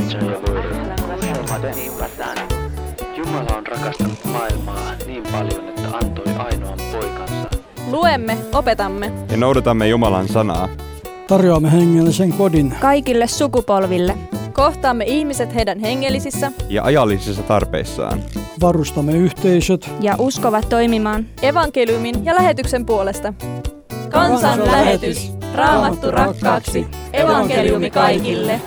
Jumala on rakastanut maailmaa niin paljon, että antoi ainoan poikansa. Luemme, opetamme ja noudatamme Jumalan sanaa. Tarjoamme hengellisen kodin kaikille sukupolville. Kohtaamme ihmiset heidän hengellisissä ja ajallisissa tarpeissaan. Varustamme yhteisöt ja uskovat toimimaan evankeliumin ja lähetyksen puolesta. Kansan lähetys. Raamattu rakkaaksi. Evankeliumi kaikille.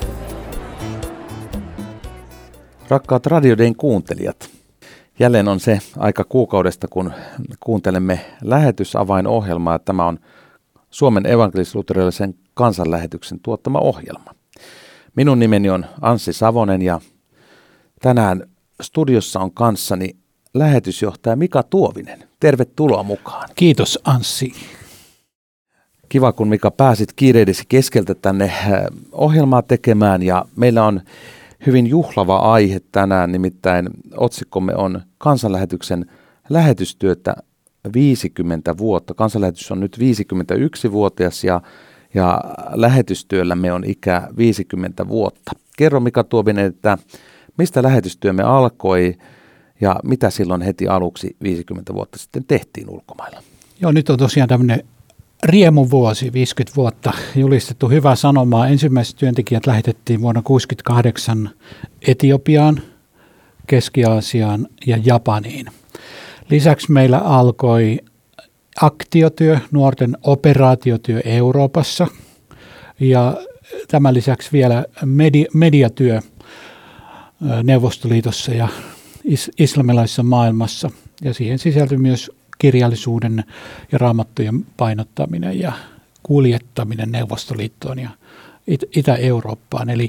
Rakkaat radioiden kuuntelijat, jälleen on se aika kuukaudesta, kun kuuntelemme lähetysavainohjelmaa. Tämä on Suomen evankelis-luterilaisen kansanlähetyksen tuottama ohjelma. Minun nimeni on Anssi Savonen ja tänään studiossa on kanssani lähetysjohtaja Mika Tuovinen. Tervetuloa mukaan. Kiitos Anssi. Kiva, kun Mika pääsit kiireidesi keskeltä tänne ohjelmaa tekemään ja meillä on hyvin juhlava aihe tänään, nimittäin otsikkomme on kansanlähetyksen lähetystyötä 50 vuotta. Kansanlähetys on nyt 51-vuotias ja lähetystyöllämme on ikä 50 vuotta. Kerro Mika Tuovinen, että mistä lähetystyömme alkoi ja mitä silloin heti aluksi 50 vuotta sitten tehtiin ulkomailla? Joo, nyt on tosiaan tämmöinen riemuvuosi, 50 vuotta julistettu hyvää sanomaa. Ensimmäiset työntekijät lähetettiin vuonna 1968 Etiopiaan, Keski-Aasiaan ja Japaniin. Lisäksi meillä alkoi aktiotyö, nuorten operaatiotyö Euroopassa ja tämän lisäksi vielä mediatyö Neuvostoliitossa ja islamilaisessa maailmassa. Ja siihen sisältyi myös kirjallisuuden ja raamattujen painottaminen ja kuljettaminen Neuvostoliittoon ja Itä-Eurooppaan. Eli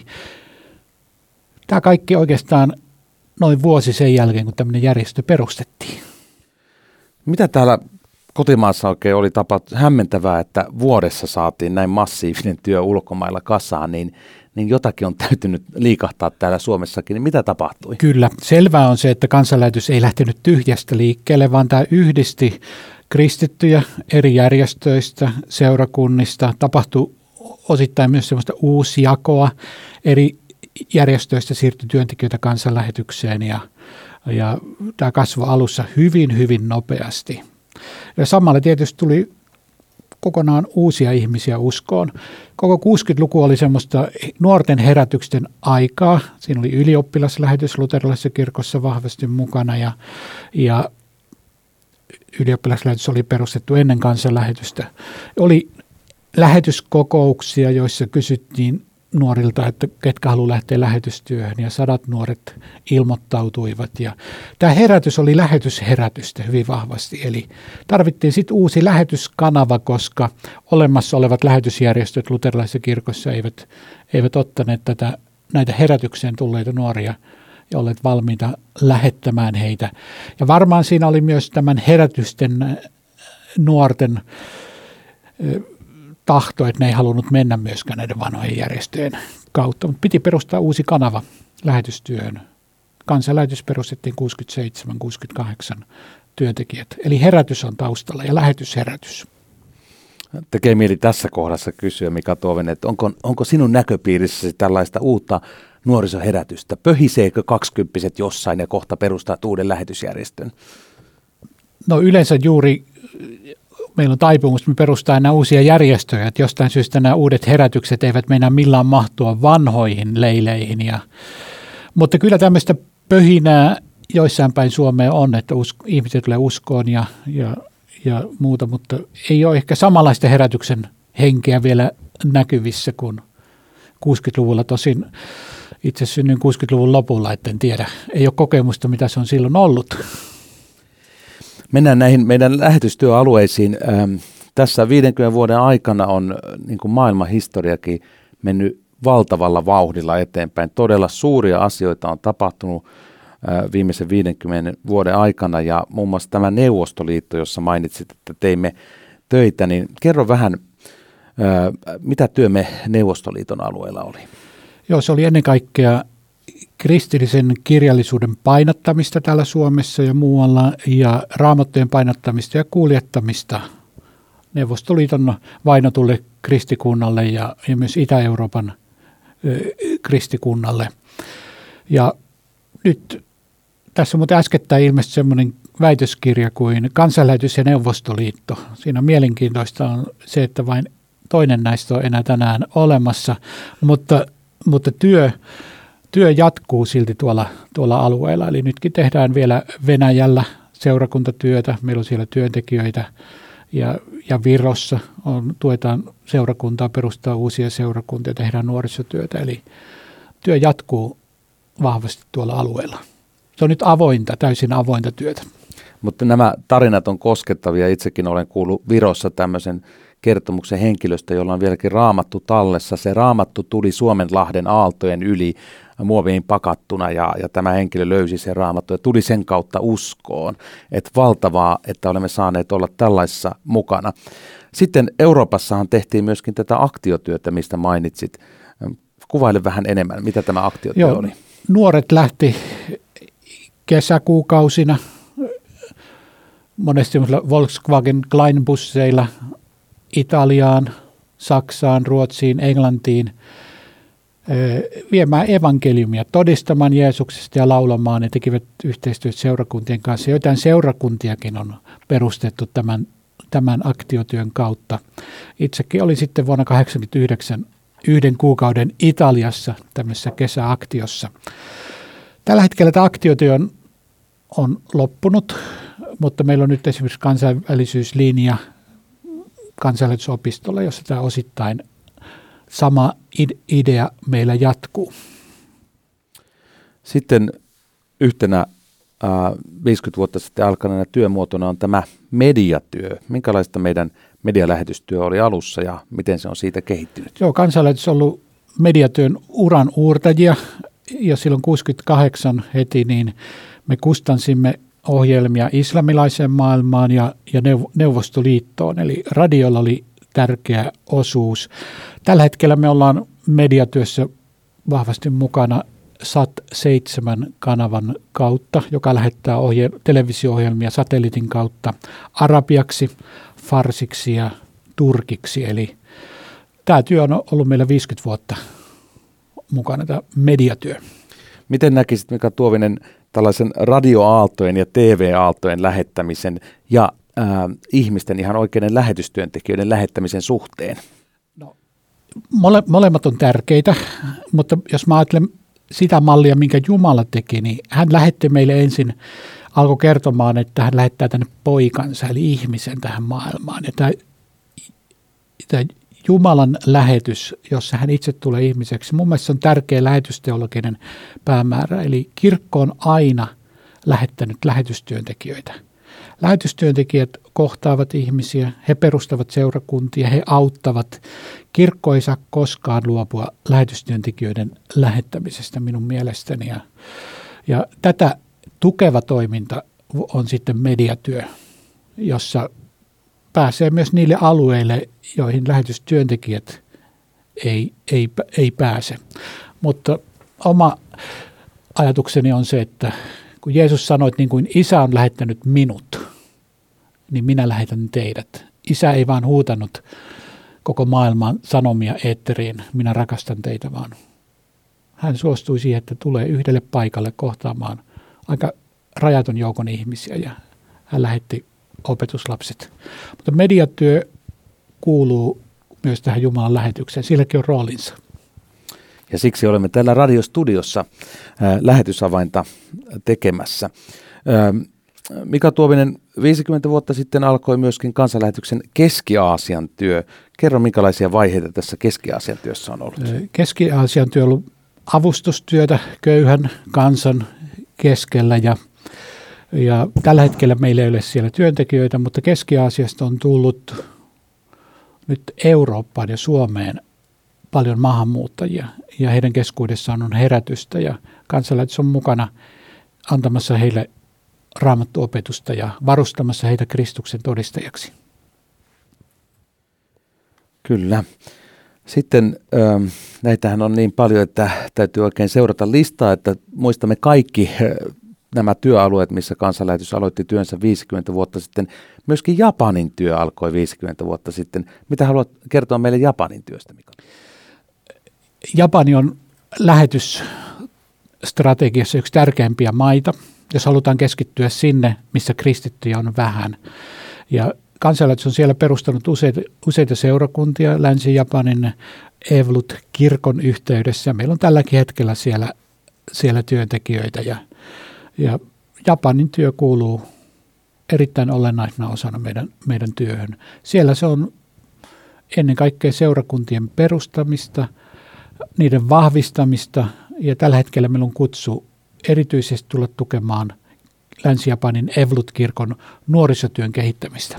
tämä kaikki oikeastaan noin vuosi sen jälkeen, kun tämmöinen järjestö perustettiin. Mitä täällä kotimaassa oikein oli hämmentävää, että vuodessa saatiin näin massiivinen työ ulkomailla kasaan, niin jotakin on täytynyt liikahtaa täällä Suomessakin. Niin mitä tapahtui? Kyllä. Selvää on se, että kansanlähetys ei lähtenyt tyhjästä liikkeelle, vaan tämä yhdisti kristittyjä eri järjestöistä, seurakunnista. Tapahtui osittain myös sellaista uusjakoa. Eri järjestöistä siirtyi työntekijöitä kansanlähetykseen ja tämä kasvoi alussa hyvin, hyvin nopeasti. Ja samalla tietysti tuli kokonaan uusia ihmisiä uskoon. Koko 60-luku oli semmoista nuorten herätyksen aikaa. Siinä oli ylioppilaslähetys luterilaisessa kirkossa vahvasti mukana ja ylioppilaslähetys oli perustettu ennen kansanlähetystä. Oli lähetyskokouksia, joissa kysyttiin nuorilta, että ketkä haluaa lähteä lähetystyöhön ja 100 nuoret ilmoittautuivat. Ja tämä herätys oli lähetysherätystä hyvin vahvasti, eli tarvittiin sitten uusi lähetyskanava, koska olemassa olevat lähetysjärjestöt luterilaisessa kirkossa eivät ottaneet näitä herätykseen tulleita nuoria ja olleet valmiita lähettämään heitä. Ja varmaan siinä oli myös tämän herätysten nuorten tahto, että ne ei halunnut mennä myöskään näiden vanhojen järjestöjen kautta, mutta piti perustaa uusi kanava lähetystyöhön. Kansanlähetys perustettiin 67-68 työntekijät, eli herätys on taustalla ja lähetysherätys. Tekee mieli tässä kohdassa kysyä, Mika Tuovinen, että onko sinun näköpiirissäsi tällaista uutta nuorisoherätystä? Pöhiseekö 20-vuotiaat jossain ja kohta perustaa uuden lähetysjärjestön? No yleensä juuri meillä on taipumus, että me perustaa nämä uusia järjestöjä, että jostain syystä nämä uudet herätykset eivät meinaa millään mahtua vanhoihin leileihin. Mutta kyllä tämmöistä pöhinää joissain päin Suomea on, että ihmiset tulee uskoon ja muuta, mutta ei ole ehkä samanlaista herätyksen henkeä vielä näkyvissä kuin 60-luvulla. Tosin itse synnyin 60-luvun lopulla, etten tiedä. Ei ole kokemusta, mitä se on silloin ollut. Mennään näihin meidän lähetystyöalueisiin. Tässä 50 vuoden aikana on niin kuin maailman historiakin mennyt valtavalla vauhdilla eteenpäin. Todella suuria asioita on tapahtunut viimeisen 50 vuoden aikana ja muun muassa tämä Neuvostoliitto, jossa mainitsit, että teimme töitä, niin kerro vähän, mitä työmme Neuvostoliiton alueella oli? Joo, se oli ennen kaikkea kristillisen kirjallisuuden painottamista täällä Suomessa ja muualla ja raamattujen painottamista ja kuljettamista Neuvostoliiton vainotulle kristikunnalle ja myös Itä-Euroopan kristikunnalle. Ja nyt tässä muuten äskettäin ilmestyi semmoinen väitöskirja kuin Kansanlähetys ja Neuvostoliitto. Siinä mielenkiintoista on se, että vain toinen näistä on enää tänään olemassa, mutta työ jatkuu silti tuolla alueella. Eli nytkin tehdään vielä Venäjällä seurakuntatyötä, meillä on siellä työntekijöitä ja Virossa tuetaan seurakuntaa, perustaa uusia seurakuntia, tehdään nuorisotyötä. Eli työ jatkuu vahvasti tuolla alueella. Se on nyt täysin avointa työtä. Mutta nämä tarinat on koskettavia. Itsekin olen kuullut Virossa tämmöisen kertomuksen henkilöstä, jolla on vieläkin raamattu tallessa. Se raamattu tuli Suomenlahden aaltojen yli muoviin pakattuna ja tämä henkilö löysi sen raamattu ja tuli sen kautta uskoon. Että valtavaa, että olemme saaneet olla tällaisessa mukana. Sitten Euroopassahan tehtiin myöskin tätä aktiotyötä, mistä mainitsit. Kuvaile vähän enemmän, mitä tämä aktiotyö oli. Nuoret lähti kesäkuukausina monesti Volkswagen Klein-busseilla Italiaan, Saksaan, Ruotsiin, Englantiin viemään evankeliumia, todistamaan Jeesuksesta ja laulamaan. Ne tekivät yhteistyötä seurakuntien kanssa. Joitain seurakuntiakin on perustettu tämän aktiotyön kautta. Itsekin oli sitten vuonna 1989 1 kuukauden Italiassa tämmöisessä kesäaktiossa. Tällä hetkellä tämä aktiotyö on loppunut, mutta meillä on nyt esimerkiksi kansainvälisyyslinja kansanlähetysopistolla, jossa tämä osittain sama idea meillä jatkuu. Sitten yhtenä 50 vuotta sitten alkaneena työmuotona on tämä mediatyö. Minkälaista meidän medialähetystyö oli alussa ja miten se on siitä kehittynyt? Joo, kansanlähetys on ollut mediatyön uran uurtajia ja silloin 1968 heti niin me kustansimme ohjelmia islamilaiseen maailmaan ja Neuvostoliittoon, eli radiolla oli tärkeä osuus. Tällä hetkellä me ollaan mediatyössä vahvasti mukana SAT-7-kanavan kautta, joka lähettää televisio-ohjelmia satelliitin kautta arabiaksi, farsiksi ja turkiksi. Eli tämä työ on ollut meillä 50 vuotta mukana, tämä mediatyö. Miten näkisit, Mika Tuovinen, tällaisen radioaaltojen ja TV-aaltojen lähettämisen ja ihmisten ihan oikeiden lähetystyöntekijöiden lähettämisen suhteen? No, molemmat on tärkeitä, mutta jos mä ajattelen sitä mallia, minkä Jumala teki, niin hän lähetti meille ensin, alkoi kertomaan, että hän lähettää tänne poikansa, eli ihmisen tähän maailmaan. Ja tämä Jumalan lähetys, jossa hän itse tulee ihmiseksi, mun mielestä se on tärkeä lähetysteologinen päämäärä, eli kirkko on aina lähettänyt lähetystyöntekijöitä. Lähetystyöntekijät kohtaavat ihmisiä, he perustavat seurakuntia, he auttavat. Kirkko ei saa koskaan luopua lähetystyöntekijöiden lähettämisestä minun mielestäni. Ja tätä tukeva toiminta on sitten mediatyö, jossa pääsee myös niille alueille, joihin lähetystyöntekijät ei pääse. Mutta oma ajatukseni on se, että kun Jeesus sanoi, että niin kuin Isä on lähettänyt minut, niin minä lähetän teidät. Isä ei vaan huutanut koko maailman sanomia eetteriin, minä rakastan teitä, vaan hän suostui siihen, että tulee yhdelle paikalle kohtaamaan aika rajaton joukon ihmisiä ja hän lähetti opetuslapset. Mutta mediatyö kuuluu myös tähän Jumalan lähetykseen, silläkin on roolinsa. Ja siksi olemme täällä radiostudiossa lähetysavainta tekemässä. Mika Tuovinen, 50 vuotta sitten alkoi myöskin kansanlähetyksen Keski-Aasian työ. Kerro, minkälaisia vaiheita tässä Keski-Aasian työssä on ollut? Keski-Aasian työ on ollut avustustyötä köyhän kansan keskellä ja tällä hetkellä meillä ei ole siellä työntekijöitä, mutta Keski-Aasiasta on tullut nyt Eurooppaan ja Suomeen paljon maahanmuuttajia ja heidän keskuudessaan on herätystä ja kansanlähetys on mukana antamassa heille raamattuopetusta ja varustamassa heitä Kristuksen todistajaksi. Kyllä. Sitten näitähän on niin paljon, että täytyy oikein seurata listaa, että muistamme kaikki nämä työalueet, missä kansanlähetys aloitti työnsä 50 vuotta sitten. Myöskin Japanin työ alkoi 50 vuotta sitten. Mitä haluat kertoa meille Japanin työstä, Mika? Japani on lähetysstrategiassa yksi tärkeimpiä maita, jos halutaan keskittyä sinne, missä kristittyjä on vähän. Ja kansanlähetys on siellä perustanut useita seurakuntia Länsi-Japanin Eevlut-kirkon yhteydessä. Meillä on tälläkin hetkellä siellä työntekijöitä ja Japanin työ kuuluu erittäin olennaisena osana meidän työhön. Siellä se on ennen kaikkea seurakuntien perustamista, niiden vahvistamista ja tällä hetkellä meillä on kutsu erityisesti tulla tukemaan Länsi-Japanin Eevlut-kirkon nuorisotyön kehittämistä.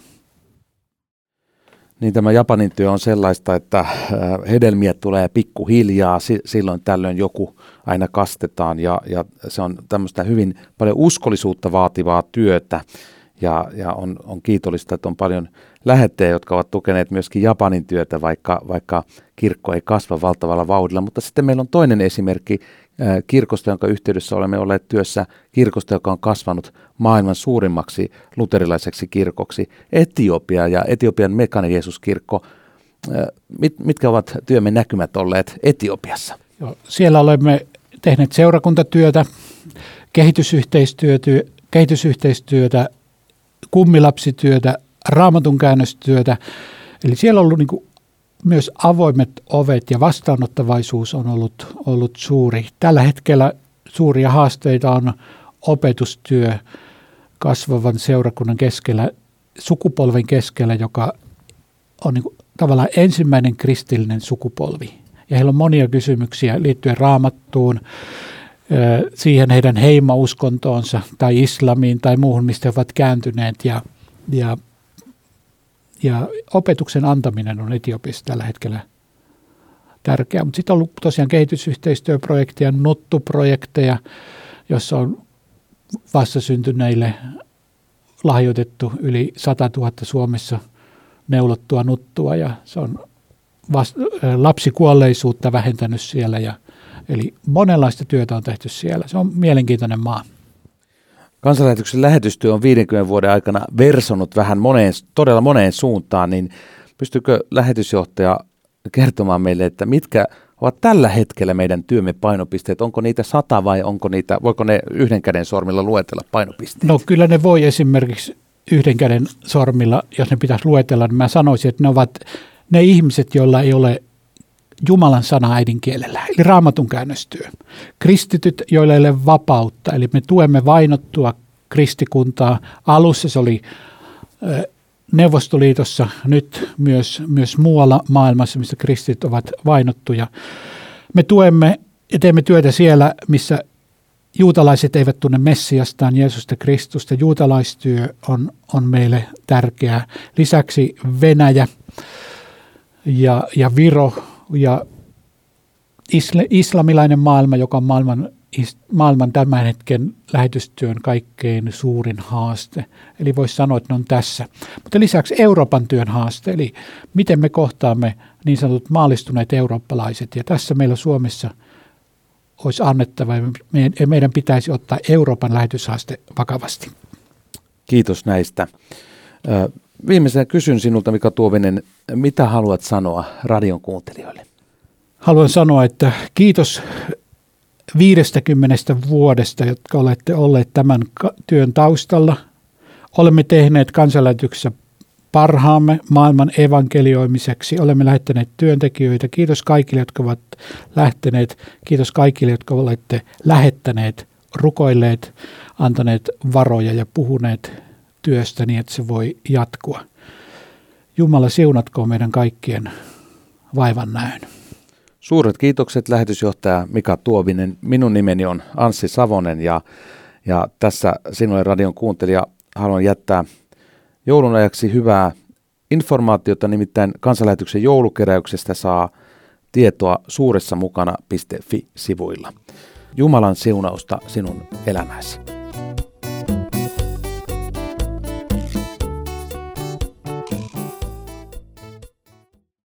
Niin tämä Japanin työ on sellaista, että hedelmiä tulee pikkuhiljaa, silloin tällöin joku aina kastetaan ja se on tämmöistä hyvin paljon uskollisuutta vaativaa työtä ja on kiitollista, että on paljon lähettejä, jotka ovat tukeneet myöskin Japanin työtä, vaikka kirkko ei kasva valtavalla vauhdilla, mutta sitten meillä on toinen esimerkki kirkosta, jonka yhteydessä olemme olleet työssä, kirkosta, joka on kasvanut maailman suurimmaksi luterilaiseksi kirkoksi, Etiopia ja Etiopian Mekane Jeesus-kirkko. Mitkä ovat työmme näkymät olleet Etiopiassa? Siellä olemme tehneet seurakuntatyötä, kehitysyhteistyötä, kummilapsityötä, raamatun käännöstyötä. Eli siellä on ollut niin kuin myös avoimet ovet ja vastaanottavaisuus on ollut suuri. Tällä hetkellä suuria haasteita on opetustyö kasvavan seurakunnan keskellä, sukupolven keskellä, joka on niin kuin tavallaan ensimmäinen kristillinen sukupolvi. Ja heillä on monia kysymyksiä liittyen Raamattuun, siihen heidän heimauskontoonsa tai islamiin tai muuhun, mistä he ovat kääntyneet. Ja opetuksen antaminen on Etiopiassa tällä hetkellä tärkeää. Mutta sitten on ollut tosiaan kehitysyhteistyöprojekteja, nuttuprojekteja, jossa on vastasyntyneille lahjoitettu yli 100 000 Suomessa neulottua nuttua ja se on lapsikuolleisuutta vähentänyt siellä. Eli monenlaista työtä on tehty siellä. Se on mielenkiintoinen maa. Kansanlähetyksen lähetystyö on 50 vuoden aikana versonut vähän todella moneen suuntaan, niin pystyykö lähetysjohtaja kertomaan meille, että mitkä ovat tällä hetkellä meidän työmme painopisteet? Onko niitä 100 vai voiko ne yhden käden sormilla luetella painopisteet? No kyllä ne voi esimerkiksi yhden käden sormilla, jos ne pitäisi luetella, niin mä sanoisin, että ne ovat ne ihmiset, joilla ei ole Jumalan sana äidinkielellä, eli raamatun käännöstyö. Kristityt, joilla ei ole vapautta, eli me tuemme vainottua kristikuntaa. Alussa se oli Neuvostoliitossa, nyt myös muualla maailmassa, missä kristityt ovat vainottuja. Me tuemme ja teemme työtä siellä, missä juutalaiset eivät tunne Messiastaan, Jeesusta Kristusta. Juutalaistyö on meille tärkeää. Lisäksi Venäjä ja Viro ja islamilainen maailma, joka on maailman tämän hetken lähetystyön kaikkein suurin haaste. Eli voisi sanoa, että ne on tässä. Mutta lisäksi Euroopan työn haaste, eli miten me kohtaamme niin sanotut maallistuneet eurooppalaiset. Ja tässä meillä Suomessa olisi annettava, ja meidän pitäisi ottaa Euroopan lähetyshaaste vakavasti. Kiitos näistä. Viimeisenä kysyn sinulta, Mika Tuovinen, mitä haluat sanoa radion kuuntelijoille? Haluan sanoa, että kiitos 50 vuodesta, jotka olette olleet tämän työn taustalla. Olemme tehneet kansanlähetyksessä parhaamme maailman evankelioimiseksi. Olemme lähettäneet työntekijöitä. Kiitos kaikille, jotka ovat lähteneet. Kiitos kaikille, jotka olette lähettäneet, rukoilleet, antaneet varoja ja puhuneet työstä niin, että se voi jatkua. Jumala siunatkoon meidän kaikkien vaivan näön. Suuret kiitokset lähetysjohtaja Mika Tuovinen. Minun nimeni on Anssi Savonen ja tässä sinulle radion kuuntelija haluan jättää joulun ajaksi hyvää informaatiota, nimittäin kansanlähetyksen joulukeräyksestä saa tietoa suuressamukana.fi-sivuilla. Jumalan siunausta sinun elämäsi.